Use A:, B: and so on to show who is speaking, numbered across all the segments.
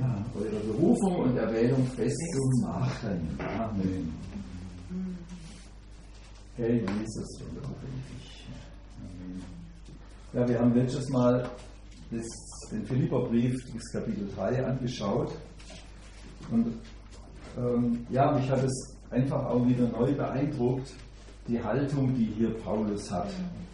A: eure Berufung und Erwählung fest zu machen. Amen. Herr Jesus, wir loben dich. Amen. Ja, wir haben letztes Mal den Philipperbrief, das Kapitel 3, angeschaut. Und mich hat es einfach auch wieder neu beeindruckt, die Haltung, die hier Paulus hat.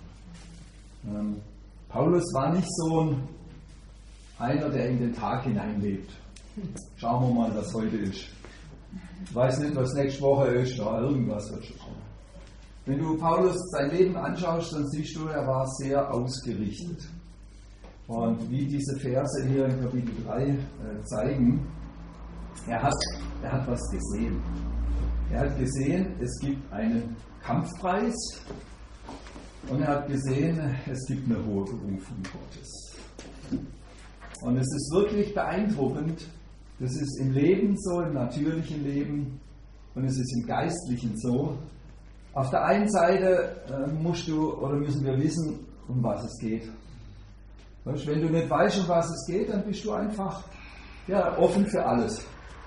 A: Paulus war nicht so einer, der in den Tag hineinlebt. Schauen wir mal, was heute ist. Ich weiß nicht, was nächste Woche ist, irgendwas wird schon kommen. Wenn du Paulus sein Leben anschaust, dann siehst du, er war sehr ausgerichtet. Und wie diese Verse hier in Kapitel 3 zeigen, er hat was gesehen. Er hat gesehen, es gibt einen Kampfpreis und er hat gesehen, es gibt eine hohe Berufung Gottes. Und es ist wirklich beeindruckend, das ist im Leben so, im natürlichen Leben und es ist im Geistlichen so. Auf der einen Seite müssen wir wissen, um was es geht. Weißt, wenn du nicht weißt, um was es geht, dann bist du einfach offen für alles.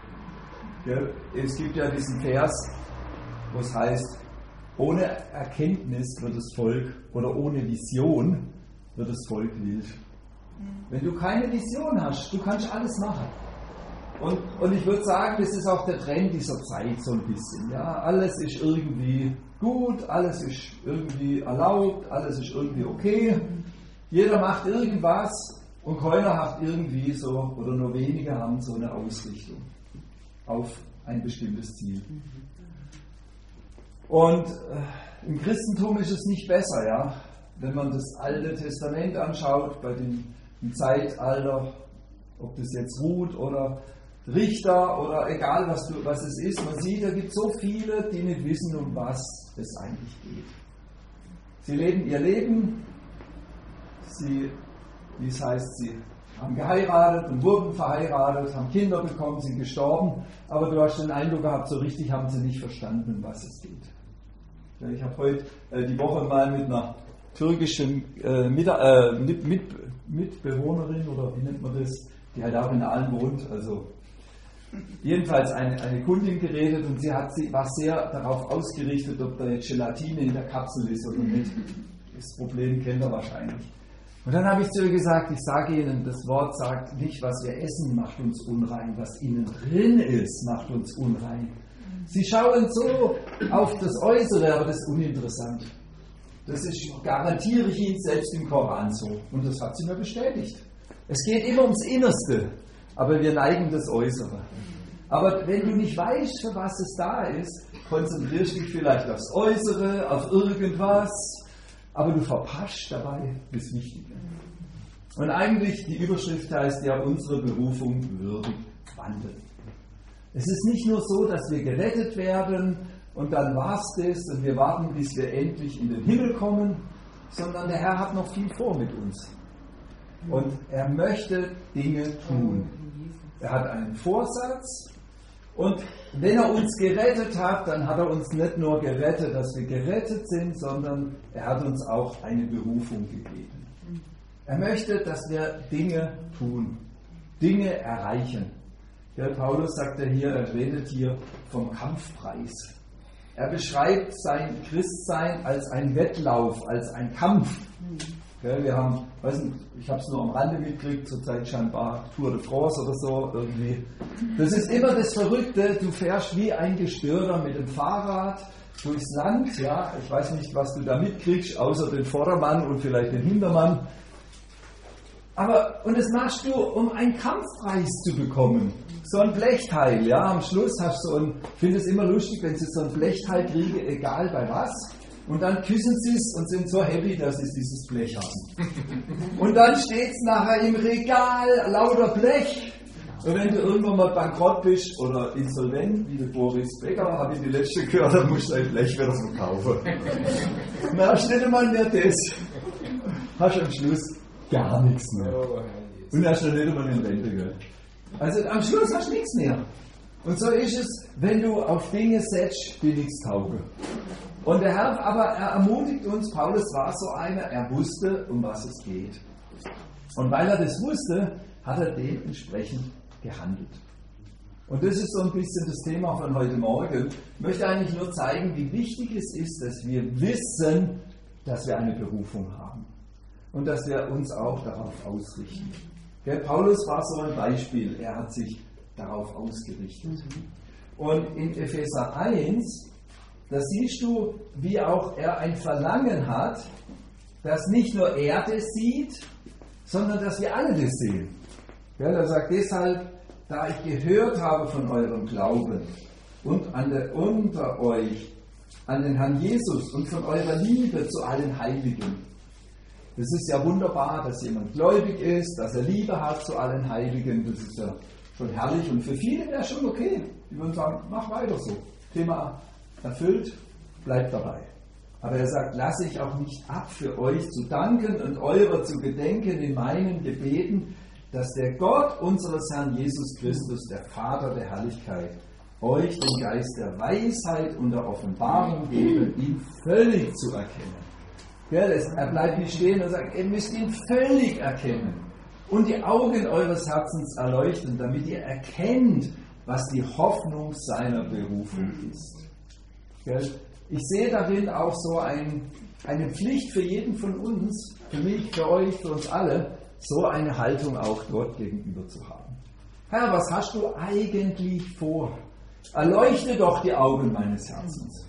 A: Es gibt ja diesen Vers, wo es heißt, ohne Erkenntnis wird das Volk, oder ohne Vision wird das Volk wild. Wenn du keine Vision hast, du kannst alles machen. Und ich würde sagen, das ist auch der Trend dieser Zeit so ein bisschen. Ja, alles ist irgendwie gut, alles ist irgendwie erlaubt, alles ist irgendwie okay. Jeder macht irgendwas und keiner hat irgendwie so, oder nur wenige haben so eine Ausrichtung auf ein bestimmtes Ziel. Und im Christentum ist es nicht besser, ja. Wenn man das Alte Testament anschaut, im Zeitalter, ob das jetzt Ruth oder Richter oder egal was es ist, man sieht, da gibt es so viele, die nicht wissen, um was es eigentlich geht. Sie leben ihr Leben, sie haben geheiratet und wurden verheiratet, haben Kinder bekommen, sind gestorben, aber du hast den Eindruck gehabt, so richtig haben sie nicht verstanden, um was es geht. Ja, ich habe heute die Woche mal mit einer türkischen Mitbewohnerin, oder wie nennt man das, die halt auch in Aalen wohnt, also jedenfalls eine Kundin geredet und sie war sehr darauf ausgerichtet, ob da jetzt Gelatine in der Kapsel ist oder nicht. Das Problem kennt er wahrscheinlich. Und dann habe ich zu ihr gesagt, ich sage Ihnen, das Wort sagt nicht, was wir essen, macht uns unrein, was innen drin ist, macht uns unrein. Sie schauen so auf das Äußere, aber das ist uninteressant. Das garantiere ich Ihnen selbst im Koran so. Und das hat sie mir bestätigt. Es geht immer ums Innerste, aber wir neigen das Äußere. Aber wenn du nicht weißt, für was es da ist, konzentrierst du dich vielleicht aufs Äußere, auf irgendwas, aber du verpasst dabei das Wichtige. Und eigentlich, die Überschrift heißt ja, unsere Berufung würdig wandeln. Es ist nicht nur so, dass wir gerettet werden und dann war's das und wir warten, bis wir endlich in den Himmel kommen, sondern der Herr hat noch viel vor mit uns. Und er möchte Dinge tun. Er hat einen Vorsatz und wenn er uns gerettet hat, dann hat er uns nicht nur gerettet, dass wir gerettet sind, sondern er hat uns auch eine Berufung gegeben. Er möchte, dass wir Dinge tun, Dinge erreichen. Ja, Paulus sagt ja hier, er redet hier vom Kampfpreis. Er beschreibt sein Christsein als ein Wettlauf, als ein Kampf. Ja, wir haben, ich habe es nur am Rande mitgekriegt, zurzeit scheinbar Tour de France oder so irgendwie. Das ist immer das Verrückte, du fährst wie ein Gestörter mit dem Fahrrad durchs Land. Ja, ich weiß nicht, was du da mitkriegst, außer den Vordermann und vielleicht den Hintermann. Und das machst du, um einen Kampfpreis zu bekommen. So ein Blechteil, ja, am Schluss hast du ich finde es immer lustig, wenn sie so ein Blechteil kriegen, egal bei was. Und dann küssen sie es und sind so happy, dass sie dieses Blech haben. Und dann steht es nachher im Regal, lauter Blech. Und wenn du irgendwann mal bankrott bist oder insolvent, wie der Boris Becker, habe ich die letzte gehört, dann musst du dein Blech wieder verkaufen. Na, hast du nicht einmal mehr das. Hast du am Schluss gar nichts mehr. Und hast du nicht einmal in Rente gehört. Also am Schluss hast du nichts mehr. Und so ist es, wenn du auf Dinge setzt, die nichts taugen. Und der Herr, aber er ermutigt uns, Paulus war so einer, er wusste, um was es geht. Und weil er das wusste, hat er dementsprechend gehandelt. Und das ist so ein bisschen das Thema von heute Morgen. Ich möchte eigentlich nur zeigen, wie wichtig es ist, dass wir wissen, dass wir eine Berufung haben. Und dass wir uns auch darauf ausrichten. Paulus war so ein Beispiel. Er hat sich darauf ausgerichtet. Und in Epheser 1, da siehst du, wie auch er ein Verlangen hat, dass nicht nur er das sieht, sondern dass wir alle das sehen. Er sagt deshalb, da ich gehört habe von eurem Glauben und unter euch an den Herrn Jesus und von eurer Liebe zu allen Heiligen. Das ist ja wunderbar, dass jemand gläubig ist, dass er Liebe hat zu allen Heiligen. Das ist ja schon herrlich und für viele wäre schon okay. Die würden sagen, mach weiter so. Thema erfüllt, bleibt dabei. Aber er sagt, lasse ich auch nicht ab, für euch zu danken und eurer zu gedenken in meinen Gebeten, dass der Gott unseres Herrn Jesus Christus, der Vater der Herrlichkeit, euch den Geist der Weisheit und der Offenbarung gebe, ihn völlig zu erkennen. Er bleibt nicht stehen und sagt, ihr müsst ihn völlig erkennen und die Augen eures Herzens erleuchten, damit ihr erkennt, was die Hoffnung seiner Berufung ist. Ich sehe darin auch so eine Pflicht für jeden von uns, für mich, für euch, für uns alle, so eine Haltung auch Gott gegenüber zu haben. Herr, was hast du eigentlich vor? Erleuchte doch die Augen meines Herzens.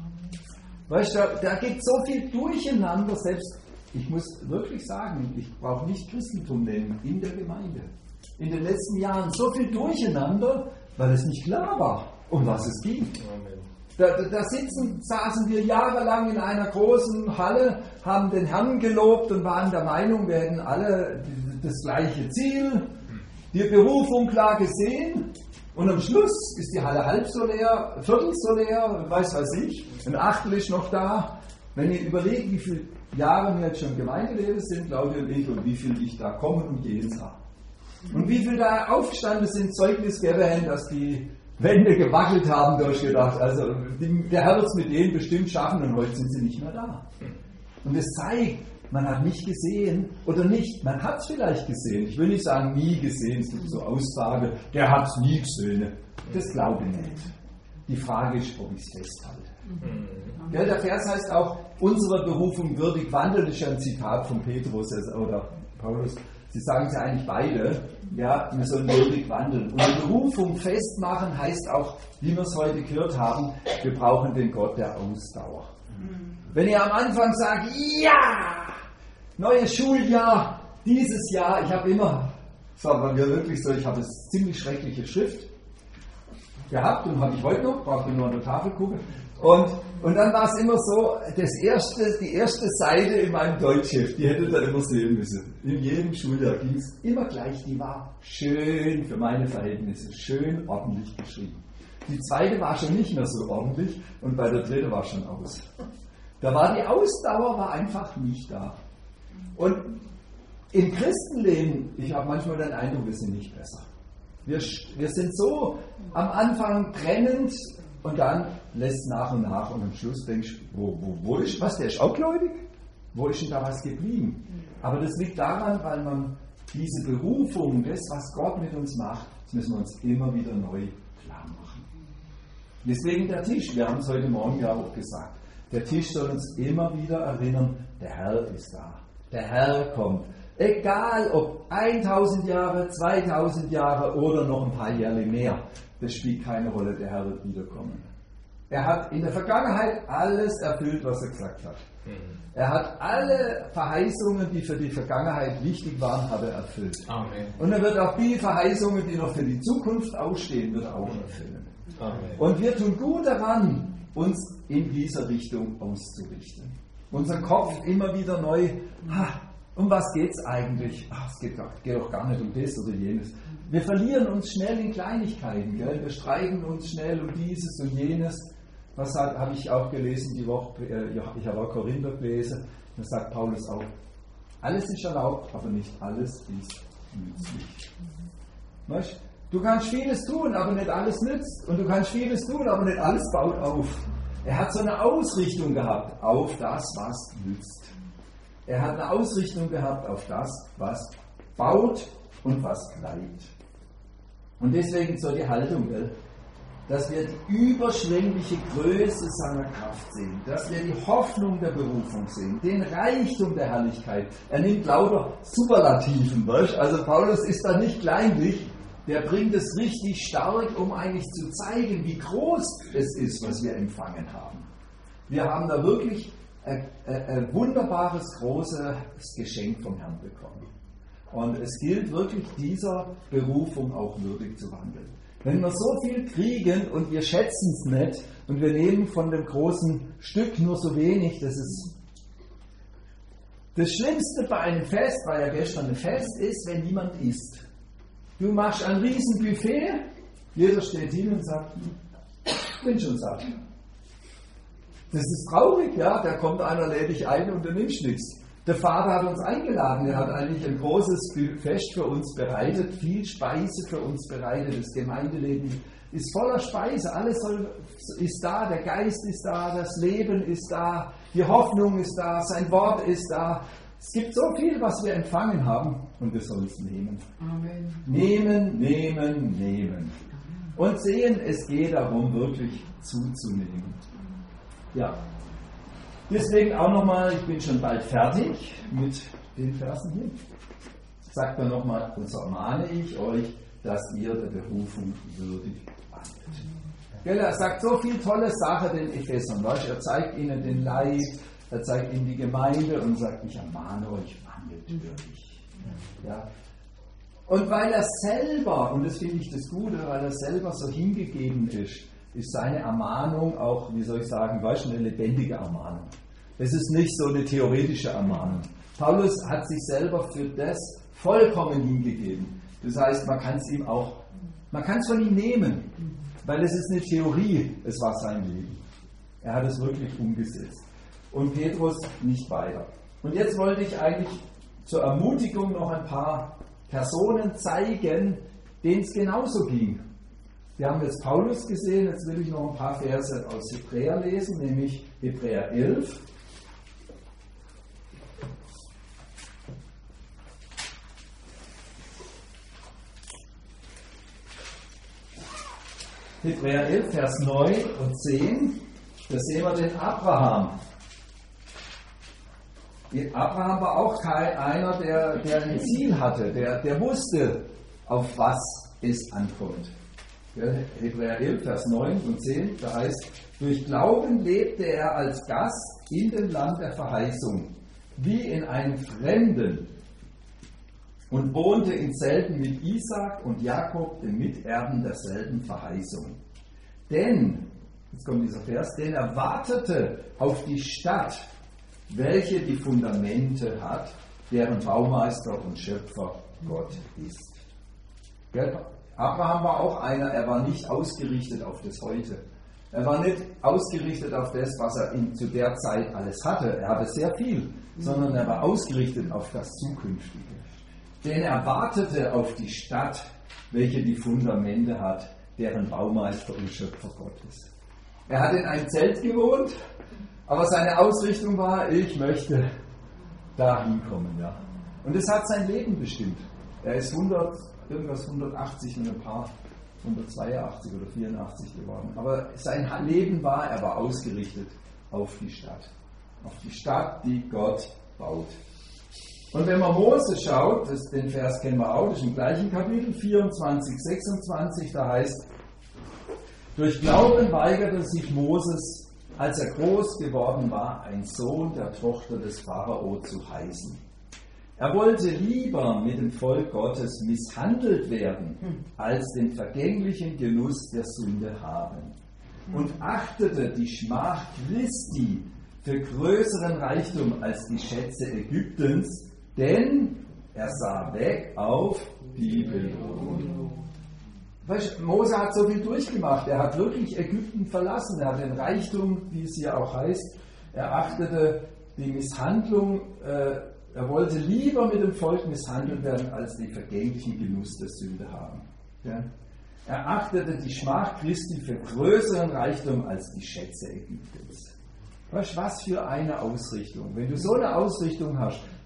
A: Weißt du, da gibt es so viel Durcheinander, selbst, ich muss wirklich sagen, ich brauche nicht Christentum nennen, in der Gemeinde. In den letzten Jahren so viel Durcheinander, weil es nicht klar war, um was es ging. Da saßen wir jahrelang in einer großen Halle, haben den Herrn gelobt und waren der Meinung, wir hätten alle das gleiche Ziel, die Berufung klar gesehen. Und am Schluss ist die Halle halb so leer, viertel so leer, weiß ich, ein Achtel ist noch da. Wenn ihr überlegt, wie viele Jahre wir jetzt schon Gemeindelehrer sind, Claudia und ich, und wie viel ich da kommen und gehen sah. Und wie viele da aufgestanden sind, Zeugnisgebern, dass die Wände gewackelt haben, durchgedacht. Also der Herr wird es mit denen bestimmt schaffen und heute sind sie nicht mehr da. Und es zeigt, man hat nicht gesehen oder nicht, man hat es vielleicht gesehen. Ich will nicht sagen, nie gesehen. Es gibt so Aussagen, der hat es nie gesehen. Das glaube ich nicht. Die Frage ist, ob ich es festhalte. Ja, der Vers heißt auch, unsere Berufung würdig wandeln, das ist ja ein Zitat von Petrus oder Paulus. Sie sagen es ja eigentlich beide, ja, wir sollen würdig wandeln. Und die Berufung festmachen heißt auch, wie wir es heute gehört haben, wir brauchen den Gott der Ausdauer. Wenn ihr am Anfang sagt, ja, neues Schuljahr, dieses Jahr, ich habe immer, sagen wir wirklich so, ich habe eine ziemlich schreckliche Schrift gehabt und habe ich heute noch, brauche nur an der Tafel gucken. Und dann war es immer so, die erste Seite in meinem Deutschheft, die hättet ihr immer sehen müssen. In jedem Schuljahr ging es immer gleich, die war schön für meine Verhältnisse, schön ordentlich geschrieben. Die zweite war schon nicht mehr so ordentlich und bei der dritten war schon aus. Da war die Ausdauer war einfach nicht da. Und im Christenleben, ich habe manchmal den Eindruck, wir sind nicht besser. Wir sind so am Anfang brennend und dann lässt nach und nach und am Schluss denkst du, wo ist was, der ist auch gläubig? Wo ist denn da was geblieben? Aber das liegt daran, weil man diese Berufung, das, was Gott mit uns macht, das müssen wir uns immer wieder neu klar machen. Deswegen der Tisch, wir haben es heute Morgen ja auch gesagt, der Tisch soll uns immer wieder erinnern, der Herr ist da, der Herr kommt. Egal ob 1000 Jahre, 2000 Jahre oder noch ein paar Jahre mehr, das spielt keine Rolle, der Herr wird wiederkommen. Er hat in der Vergangenheit alles erfüllt, was er gesagt hat. Er hat alle Verheißungen, die für die Vergangenheit wichtig waren, hat er erfüllt. Amen. Und er wird auch die Verheißungen, die noch für die Zukunft ausstehen, wird er auch erfüllen. Amen. Und wir tun gut daran, uns in dieser Richtung auszurichten. Unseren Kopf immer wieder neu, um was geht es eigentlich? Es geht doch gar nicht um das oder jenes. Wir verlieren uns schnell in Kleinigkeiten. Gell? Wir streiten uns schnell um dieses und jenes. Was habe ich auch gelesen die Woche? Ich habe auch Korinther gelesen. Da sagt Paulus auch, alles ist erlaubt, aber nicht alles ist nützlich. Weißt? Du kannst vieles tun, aber nicht alles nützt. Und du kannst vieles tun, aber nicht alles baut auf. Er hat so eine Ausrichtung gehabt auf das, was nützt. Er hat eine Ausrichtung gehabt auf das, was baut und was bleibt. Und deswegen so die Haltung, dass wir die überschwängliche Größe seiner Kraft sehen, dass wir die Hoffnung der Berufung sehen, den Reichtum der Herrlichkeit. Er nimmt lauter Superlativen, weißt? Also Paulus ist da nicht kleinlich, der bringt es richtig stark, um eigentlich zu zeigen, wie groß es ist, was wir empfangen haben. Wir haben da wirklich ein wunderbares, großes Geschenk vom Herrn bekommen. Und es gilt wirklich, dieser Berufung auch würdig zu wandeln. Wenn wir so viel kriegen und wir schätzen es nicht und wir nehmen von dem großen Stück nur so wenig, das ist das Schlimmste bei einem Fest, weil ja gestern ein Fest ist, wenn niemand isst. Du machst ein riesen Buffet, jeder steht hin und sagt, ich bin schon satt. Das ist traurig, ja, da kommt einer, lädt dich ein und du nimmst nichts. Der Vater hat uns eingeladen, er hat eigentlich ein großes Fest für uns bereitet, viel Speise für uns bereitet. Das Gemeindeleben ist voller Speise, alles ist da, der Geist ist da, das Leben ist da, die Hoffnung ist da, sein Wort ist da. Es gibt so viel, was wir empfangen haben und wir sollen es nehmen. Amen. Nehmen. Und sehen, es geht darum, wirklich zuzunehmen. Ja. Deswegen auch nochmal, ich bin schon bald fertig mit den Versen hier. Sagt er nochmal, und so ermahne ich euch, dass ihr der Berufung würdig wandelt. Er sagt so viele tolle Sachen den Ephesern. Er zeigt ihnen den Leib, er zeigt ihnen die Gemeinde und sagt, ich ermahne euch, wandelt würdig. Ja. Und weil er selber, und das finde ich das Gute, weil er selber so hingegeben ist seine Ermahnung auch, wie soll ich sagen, eine lebendige Ermahnung. Es ist nicht so eine theoretische Ermahnung. Paulus hat sich selber für das vollkommen hingegeben. Das heißt, man kann es von ihm nehmen, weil es ist eine Theorie, es war sein Leben. Er hat es wirklich umgesetzt. Und Petrus nicht weiter. Und jetzt wollte ich eigentlich zur Ermutigung noch ein paar Personen zeigen, denen es genauso ging. Wir haben jetzt Paulus gesehen, jetzt will ich noch ein paar Verse aus Hebräer lesen, nämlich Hebräer 11. Hebräer 11, Vers 9 und 10, da sehen wir den Abraham. Abraham war auch einer, der ein Ziel hatte, der wusste, auf was es ankommt. Hebräer 11, Vers 9 und 10, da heißt, durch Glauben lebte er als Gast in dem Land der Verheißung, wie in einem Fremden, und wohnte in Zelten mit Isaak und Jakob, den Miterben derselben Verheißung. Denn, jetzt kommt dieser Vers, denn er wartete auf die Stadt, welche die Fundamente hat, deren Baumeister und Schöpfer Gott ist. Abraham war auch einer, er war nicht ausgerichtet auf das Heute. Er war nicht ausgerichtet auf das, was er zu der Zeit alles hatte. Er hatte sehr viel, sondern er war ausgerichtet auf das Zukünftige. Denn er wartete auf die Stadt, welche die Fundamente hat, deren Baumeister und Schöpfer Gott ist. Er hat in einem Zelt gewohnt, aber seine Ausrichtung war, ich möchte da hinkommen. Ja. Und das hat sein Leben bestimmt. Er ist 180 und ein paar, 182 oder 84 geworden. Aber sein Leben war, er war ausgerichtet auf die Stadt. Auf die Stadt, die Gott baut. Und wenn man Mose schaut, den Vers kennen wir auch, das ist im gleichen Kapitel, 24, 26, da heißt, durch Glauben weigerte sich Moses, als er groß geworden war, ein Sohn der Tochter des Pharao zu heißen. Er wollte lieber mit dem Volk Gottes misshandelt werden, als den vergänglichen Genuss der Sünde haben. Und achtete die Schmach Christi für größeren Reichtum als die Schätze Ägyptens, denn er sah weg auf die Belohnung. Mose hat so viel durchgemacht. Er hat wirklich Ägypten verlassen. Er hat den Reichtum, wie es hier auch heißt. Er achtete die Misshandlung. Er wollte lieber mit dem Volk misshandelt werden, als den vergänglichen Genuss der Sünde haben. Ja? Er achtete die Schmach Christi für größeren Reichtum als die Schätze Ägyptens. Weißt du, was für eine Ausrichtung. Wenn du so eine Ausrichtung hast,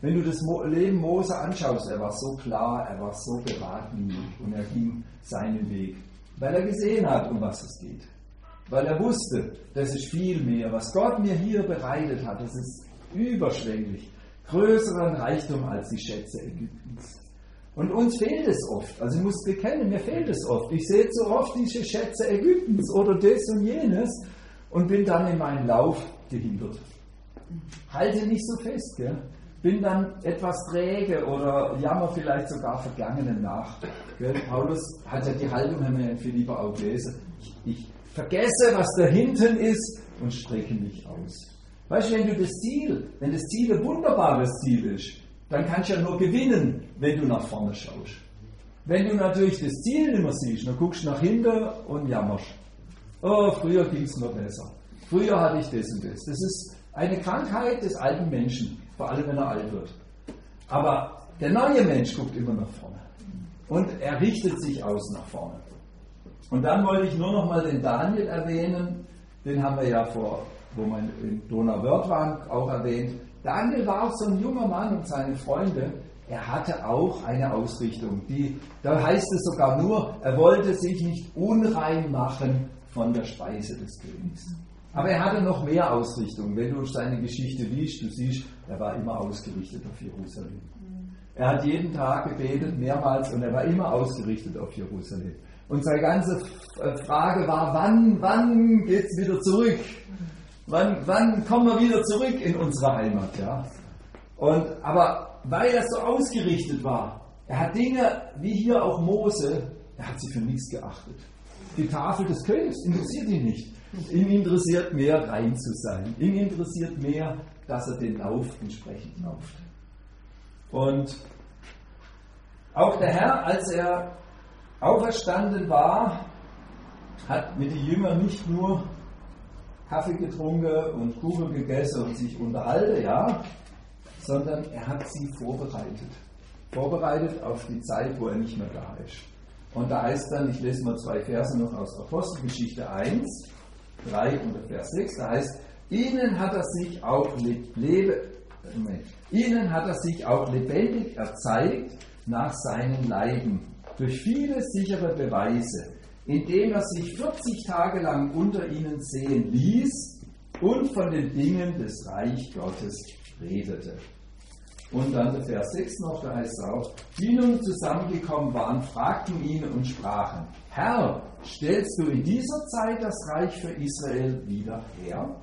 A: Wenn du das Leben Mose anschaust, er war so klar, er war so geradlinig und er ging seinen Weg, weil er gesehen hat, um was es geht. Weil er wusste, das ist viel mehr, was Gott mir hier bereitet hat, das ist überschwänglich, größeren Reichtum als die Schätze Ägyptens. Und uns fehlt es oft, also ich muss bekennen, mir fehlt es oft. Ich sehe so oft diese Schätze Ägyptens oder das und jenes und bin dann in meinem Lauf gehindert. Halte nicht so fest, gell? Bin dann etwas träge oder jammer vielleicht sogar Vergangenen nach. Gell? Paulus hat ja die Haltung, haben wir in Philipper auch gelesen. Ich vergesse, was da hinten ist und strecke mich aus. Weißt du, wenn das Ziel ein wunderbares Ziel ist, dann kannst du ja nur gewinnen, wenn du nach vorne schaust. Wenn du natürlich das Ziel nicht mehr siehst, dann guckst du nach hinten und jammerst. Oh, früher ging es mir besser. Früher hatte ich das und das. Das ist eine Krankheit des alten Menschen. Vor allem, wenn er alt wird. Aber der neue Mensch guckt immer nach vorne. Und er richtet sich aus nach vorne. Und dann wollte ich nur noch mal den Daniel erwähnen. Den haben wir ja wo wir in Donauwörth waren, auch erwähnt. Daniel war auch so ein junger Mann und seine Freunde. Er hatte auch eine Ausrichtung. Da heißt es sogar nur, er wollte sich nicht unrein machen von der Speise des Königs. Aber er hatte noch mehr Ausrichtung. Wenn du seine Geschichte liest, du siehst, er war immer ausgerichtet auf Jerusalem. Er hat jeden Tag gebetet, mehrmals, und er war immer ausgerichtet auf Jerusalem. Und seine ganze Frage war, wann geht es wieder zurück? Wann kommen wir wieder zurück in unsere Heimat? Ja? Aber weil er so ausgerichtet war, er hat Dinge, wie hier auch Mose, er hat sie für nichts geachtet. Die Tafel des Königs interessiert ihn nicht. Ihn interessiert mehr, rein zu sein. Ihn interessiert mehr, dass er den Lauf entsprechend läuft. Und auch der Herr, als er auferstanden war, hat mit den Jüngern nicht nur Kaffee getrunken und Kuchen gegessen und sich unterhalten, ja, sondern er hat sie vorbereitet. Vorbereitet auf die Zeit, wo er nicht mehr da ist. Und da heißt dann, ich lese mal 2 Verse noch aus Apostelgeschichte 1, 3 und Vers 6, da heißt, ihnen hat er sich auch lebendig erzeigt nach seinen Leiden, durch viele sichere Beweise, indem er sich 40 Tage lang unter ihnen sehen ließ und von den Dingen des Reich Gottes redete. Und dann der Vers 6 noch, da heißt es auch, die nun zusammengekommen waren, fragten ihn und sprachen, Herr, stellst du in dieser Zeit das Reich für Israel wieder her?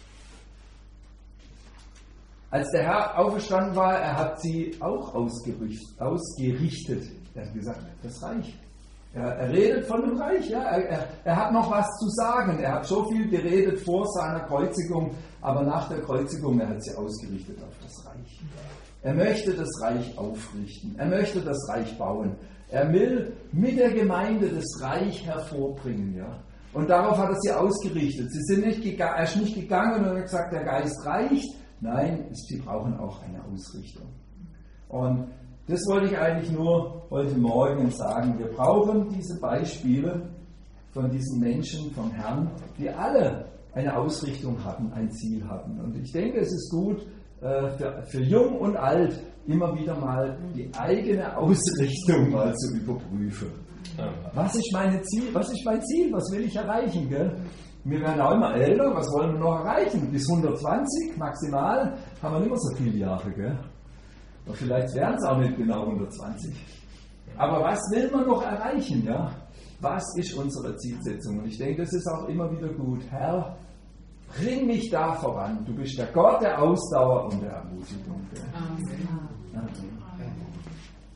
A: Als der Herr auferstanden war, er hat sie auch ausgerichtet. Er hat gesagt, das Reich. Er redet von dem Reich, ja. Er hat noch was zu sagen. Er hat so viel geredet vor seiner Kreuzigung, aber nach der Kreuzigung, er hat sie ausgerichtet auf das Reich. Er möchte das Reich aufrichten. Er möchte das Reich bauen. Er will mit der Gemeinde das Reich hervorbringen, ja. Und darauf hat er sie ausgerichtet. Er ist nicht gegangen und hat gesagt, der Geist reicht. Nein, sie brauchen auch eine Ausrichtung. Und das wollte ich eigentlich nur heute Morgen sagen. Wir brauchen diese Beispiele von diesen Menschen, vom Herrn, die alle eine Ausrichtung hatten, ein Ziel hatten. Und ich denke, es ist gut, für Jung und Alt immer wieder mal die eigene Ausrichtung mal zu überprüfen. Was ist mein Ziel? Was will ich erreichen? Gell? Wir werden auch immer älter. Was wollen wir noch erreichen? Bis 120 maximal haben wir nicht mehr so viele Jahre. Gell? Und vielleicht wären es auch nicht genau 120. Aber was will man noch erreichen? Ja? Was ist unsere Zielsetzung? Und ich denke, das ist auch immer wieder gut. Herr, bring mich da voran. Du bist der Gott der Ausdauer und der Ermutigung. Amen. Amen.